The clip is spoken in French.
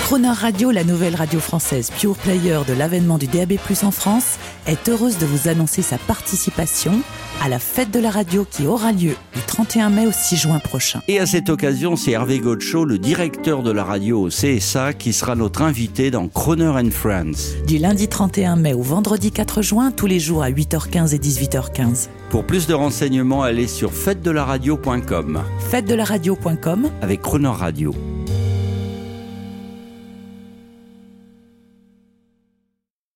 Croner Radio, la nouvelle radio française pure player de l'avènement du DAB+ en France, est heureuse de vous annoncer sa participation à la fête de la radio qui aura lieu du 31 mai au 6 juin prochain. Et à cette occasion, c'est Hervé Godeschaux, le directeur de la radio au CSA, qui sera notre invité dans Croner & Friends. Du lundi 31 mai au vendredi 4 juin, tous les jours à 8h15 et 18h15. Pour plus de renseignements, allez sur fêtedelaradio.com. Fêtedelaradio.com avec Croner Radio.